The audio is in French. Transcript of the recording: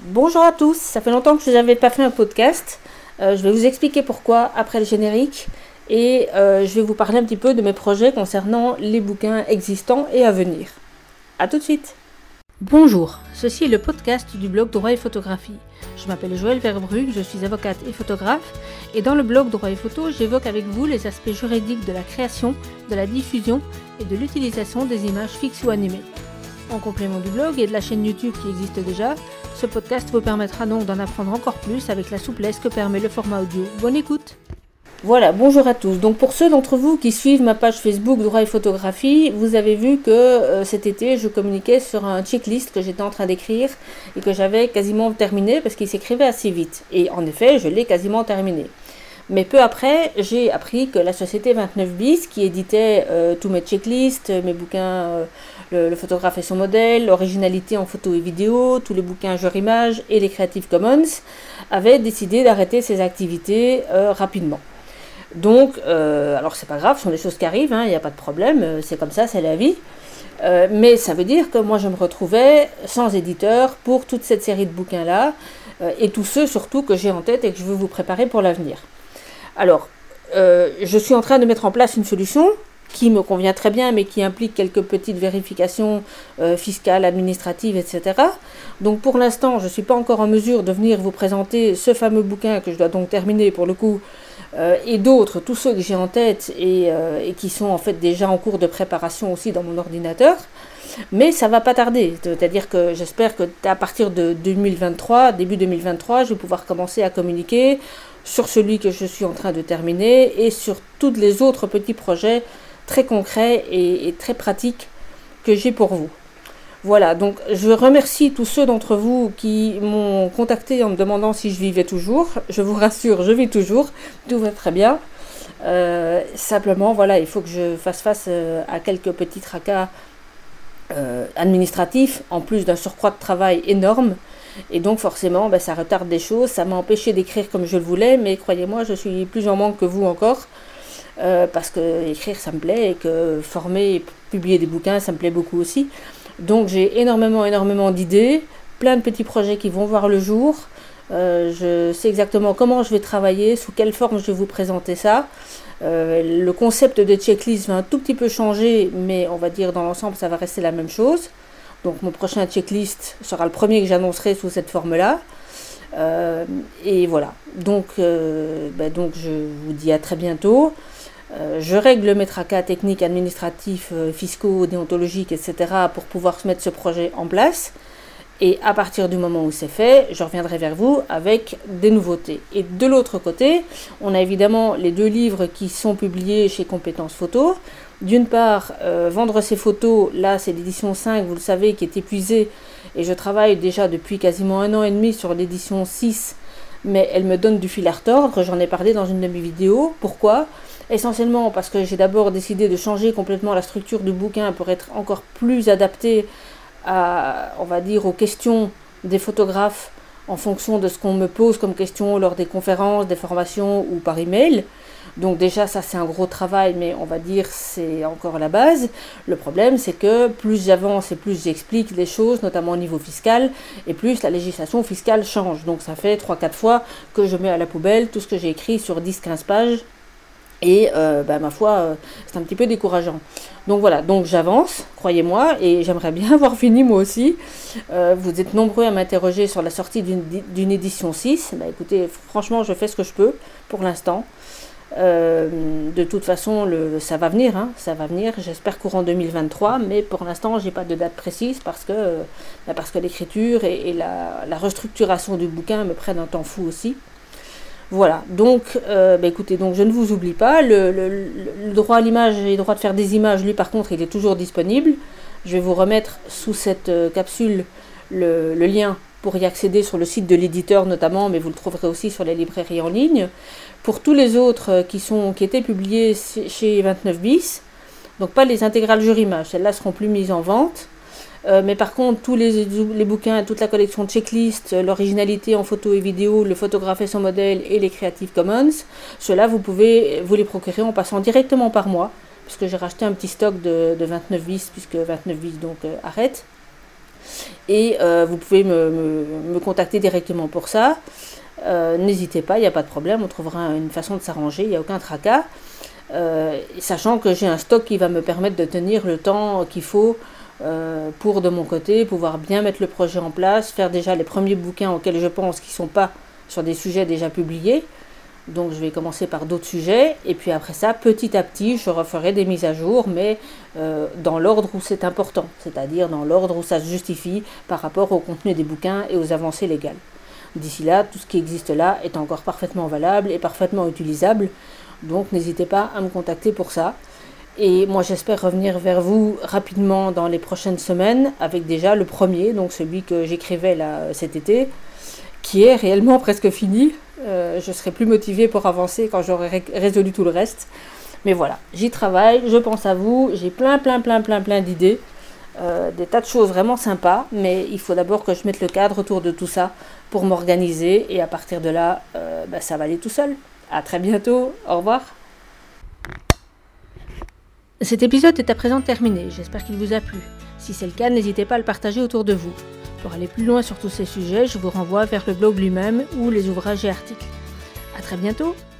Bonjour à tous, ça fait longtemps que je n'avais pas fait un podcast. Je vais vous expliquer pourquoi après le générique et je vais vous parler un petit peu de mes projets concernant les bouquins existants et à venir. A tout de suite. Bonjour, ceci est le podcast du blog Droit et Photographie. Je m'appelle Joëlle Verbrugge, je suis avocate et photographe et dans le blog Droit et Photo, j'évoque avec vous les aspects juridiques de la création, de la diffusion et de l'utilisation des images fixes ou animées. En complément du blog et de la chaîne YouTube qui existe déjà, ce podcast vous permettra donc d'en apprendre encore plus avec la souplesse que permet le format audio. Bonne écoute! Voilà, bonjour à tous. Donc pour ceux d'entre vous qui suivent ma page Facebook Droit et Photographie, vous avez vu que cet été je communiquais sur un checklist que j'étais en train d'écrire et que j'avais quasiment terminé parce qu'il s'écrivait assez vite. Et en effet, je l'ai quasiment terminé. Mais peu après, j'ai appris que la société 29 bis, qui éditait tous mes checklists, mes bouquins, le photographe et son modèle, l'originalité en photo et vidéo, tous les bouquins genre image et les Creative Commons, avait décidé d'arrêter ses activités rapidement. Donc, alors c'est pas grave, ce sont des choses qui arrivent, il n'y a pas de problème, c'est comme ça, c'est la vie. Mais ça veut dire que moi je me retrouvais sans éditeur pour toute cette série de bouquins-là, et tous ceux surtout que j'ai en tête et que je veux vous préparer pour l'avenir. Alors, je suis en train de mettre en place une solution qui me convient très bien, mais qui implique quelques petites vérifications fiscales, administratives, etc. Donc pour l'instant, je ne suis pas encore en mesure de venir vous présenter ce fameux bouquin que je dois donc terminer pour le coup, et d'autres, tous ceux que j'ai en tête et qui sont en fait déjà en cours de préparation aussi dans mon ordinateur. Mais ça va pas tarder, c'est-à-dire que j'espère qu'à partir de 2023, début 2023, je vais pouvoir commencer à communiquer sur celui que je suis en train de terminer et sur tous les autres petits projets très concrets et très pratiques que j'ai pour vous. Voilà, donc je remercie tous ceux d'entre vous qui m'ont contacté en me demandant si je vivais toujours. Je vous rassure, je vis toujours, tout va très bien. Simplement, voilà, il faut que je fasse face à quelques petits tracas administratifs, en plus d'un surcroît de travail énorme. Et donc forcément, ça retarde des choses, ça m'a empêché d'écrire comme je le voulais, mais croyez-moi, je suis plus en manque que vous encore. Parce que écrire ça me plaît et que former et publier des bouquins ça me plaît beaucoup aussi. Donc j'ai énormément d'idées, plein de petits projets qui vont voir le jour. Je sais exactement comment je vais travailler, sous quelle forme je vais vous présenter ça. Le concept de checklist va un tout petit peu changer, mais on va dire dans l'ensemble ça va rester la même chose. Donc mon prochain checklist sera le premier que j'annoncerai sous cette forme-là. Et voilà. Donc je vous dis à très bientôt. Je règle mes tracas techniques, administratifs, fiscaux, déontologiques, etc. pour pouvoir mettre ce projet en place. Et à partir du moment où c'est fait, je reviendrai vers vous avec des nouveautés. Et de l'autre côté, on a évidemment les 2 livres qui sont publiés chez Compétences Photo. D'une part, Vendre ses photos, là c'est l'édition 5, vous le savez, qui est épuisée. Et je travaille déjà depuis quasiment 1 an et demi sur l'édition 6, mais elle me donne du fil à retordre. J'en ai parlé dans une de mes vidéos. Pourquoi ? Essentiellement parce que j'ai d'abord décidé de changer complètement la structure du bouquin pour être encore plus adapté à, on va dire, aux questions des photographes en fonction de ce qu'on me pose comme question lors des conférences, des formations ou par email. Donc déjà ça c'est un gros travail, mais on va dire c'est encore la base. Le problème c'est que plus j'avance et plus j'explique les choses, notamment au niveau fiscal, et plus la législation fiscale change. Donc ça fait 3-4 fois que je mets à la poubelle tout ce que j'ai écrit sur 10-15 pages. Et ma foi, c'est un petit peu décourageant. Donc voilà, donc j'avance, croyez-moi, et j'aimerais bien avoir fini moi aussi. Vous êtes nombreux à m'interroger sur la sortie d'une édition 6. Écoutez, franchement, je fais ce que je peux pour l'instant. De toute façon, ça va venir, ça va venir, j'espère courant 2023, mais pour l'instant, j'ai pas de date précise parce que l'écriture et la restructuration du bouquin me prennent un temps fou aussi. Voilà, donc écoutez, donc je ne vous oublie pas, le droit à l'image et le droit de faire des images, lui par contre, il est toujours disponible. Je vais vous remettre sous cette capsule le lien pour y accéder sur le site de l'éditeur notamment, mais vous le trouverez aussi sur les librairies en ligne. Pour tous les autres qui étaient publiés chez 29 bis, donc pas les intégrales Jure Image, celles-là seront plus mises en vente. Mais par contre, tous les bouquins, toute la collection de checklists, l'originalité en photo et vidéo, le photographe et son modèle et les Creative Commons, ceux-là, vous pouvez vous les procurer en passant directement par moi, puisque j'ai racheté un petit stock de 29 bis, puisque 29 bis donc arrête. Et vous pouvez me contacter directement pour ça. N'hésitez pas, il n'y a pas de problème, on trouvera une façon de s'arranger, il n'y a aucun tracas. Sachant que j'ai un stock qui va me permettre de tenir le temps qu'il faut pour, de mon côté, pouvoir bien mettre le projet en place, faire déjà les premiers bouquins auxquels je pense qui ne sont pas sur des sujets déjà publiés. Donc je vais commencer par d'autres sujets, et puis après ça, petit à petit, je referai des mises à jour, mais dans l'ordre où c'est important, c'est-à-dire dans l'ordre où ça se justifie par rapport au contenu des bouquins et aux avancées légales. D'ici là, tout ce qui existe là est encore parfaitement valable et parfaitement utilisable, donc n'hésitez pas à me contacter pour ça. Et moi j'espère revenir vers vous rapidement dans les prochaines semaines, avec déjà le premier, donc celui que j'écrivais là cet été, qui est réellement presque fini. Je serai plus motivée pour avancer quand j'aurai résolu tout le reste. Mais voilà, j'y travaille, je pense à vous, j'ai plein d'idées, des tas de choses vraiment sympas, mais il faut d'abord que je mette le cadre autour de tout ça pour m'organiser, et à partir de là, ça va aller tout seul. À très bientôt, au revoir. Cet épisode est à présent terminé, j'espère qu'il vous a plu. Si c'est le cas, n'hésitez pas à le partager autour de vous. Pour aller plus loin sur tous ces sujets, je vous renvoie vers le blog lui-même ou les ouvrages et articles. À très bientôt!